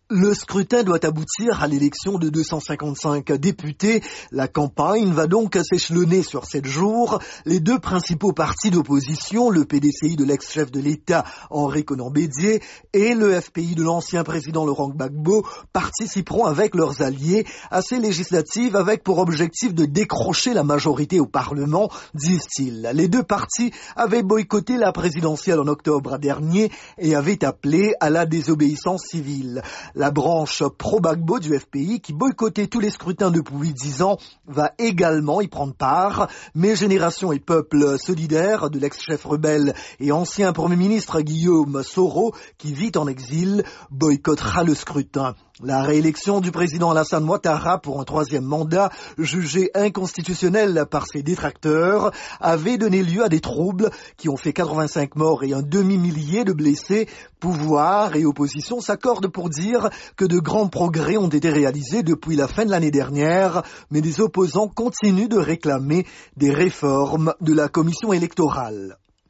Le scrutin doit aboutir à l'élection de 255 députés. La campagne va donc s'échelonner sur 7 jours. Les deux principaux partis d'opposition, le PDCI de l'ex-chef de l'État Henri Konan Bédié et le FPI de l'ancien président Laurent Gbagbo, participeront avec leurs alliés à ces législatives avec pour objectif de décrocher la majorité au Parlement, disent-ils. Les deux partis avaient boycotté la présidentielle en octobre dernier et avaient appelé à la désobéissance civile. La branche pro-Gbagbo du FPI, qui boycottait tous les scrutins depuis 10 ans, va également y prendre part. Mais Génération et Peuple solidaire de l'ex-chef rebelle et ancien Premier ministre Guillaume Soro, qui vit en exil, boycottera le scrutin. La réélection du président Alassane Ouattara pour un 3e mandat, jugé inconstitutionnel par ses détracteurs, avait donné lieu à des troubles qui ont fait 85 morts et un demi-millier de blessés. Pouvoir et opposition s'accordent pour dire que de grands progrès ont été réalisés depuis la fin de l'année dernière, mais les opposants continuent de réclamer des réformes de la commission électorale.